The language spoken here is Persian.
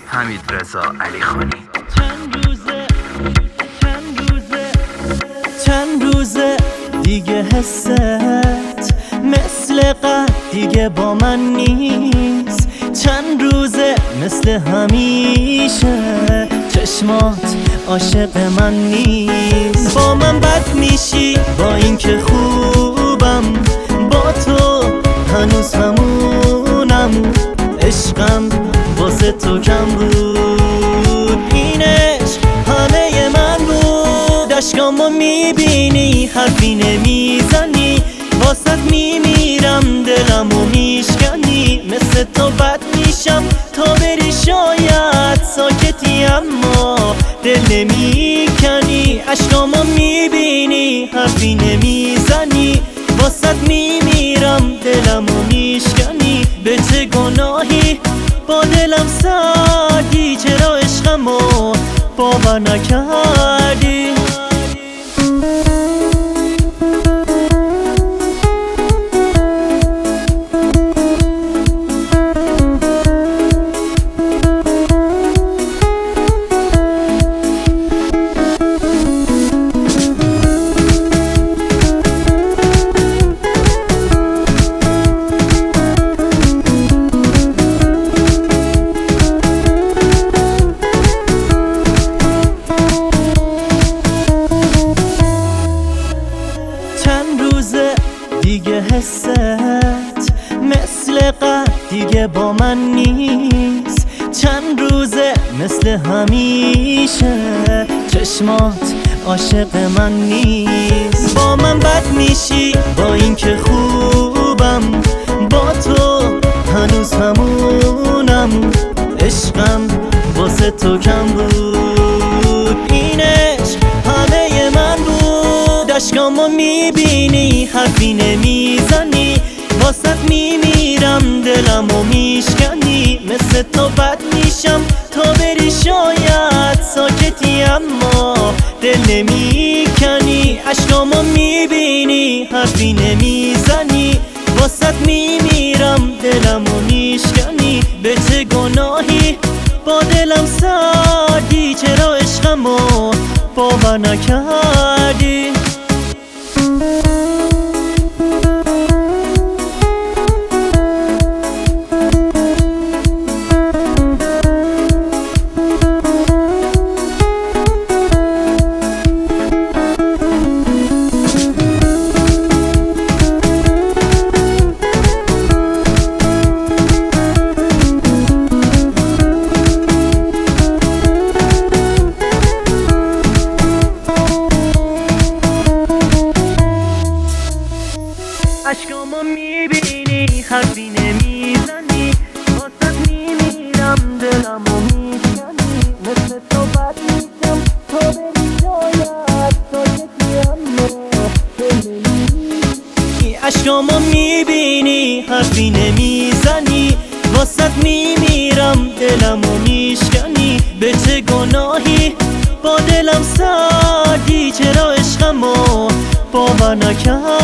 حمیدرضا علیخانی. چند روزه دیگه حست مثل قد دیگه با من نیست. چند روزه مثل همیشه چشمات عاشق من نیست. با من بد میشی با اینکه خوبم، با تو هنوز همونم. عشقم واسه تو کم بود، این عشق همه من بود. اشکامو میبینی حرفی نمیزنی، واسط میمیرم دلمو میشکنی. مثل تو بد میشم تا بری شاید ساکتی اما دل نمیکنی. اشکامو میبینی حرفی نمیزنی، واسط میمیرم دلمو میشکنی. به چه گناهی با دلم سردی، چرا عشقمو باور نکردی؟ دیگه حست مثل قد دیگه با من نیست. چند روزه مثل همیشه چشمات عاشق من نیست. با من بد میشی با اینکه خوبم، با تو هنوز همونم. عشقم واسه تو کم بود، این عشق همه من بود. اشکامو میبینی حرفی نمیزنی، واسط میمیرم دلمو میشکنی. مثل تو بد میشم تا بری شاید ساکتی اما دل نمیکنی. اشکامو میبینی حرفی نمیزنی، واسط میمیرم دلمو میشکنی. به چه گناهی با دلم سردی، چرا عشقمو باور نکردی؟ اشکامو میبینی حرفی نمیزنی، واسط میمیرم دلمو میشکنی. مثل تو بد میشم تا بری شاید ساکتی اما دل نمیکنی. اشکامو میبینی حرفی نمیزنی، واسط میمیرم دلمو میشکنی. به چه گناهی با دلم سردی، چرا عشقمو باور نکردی؟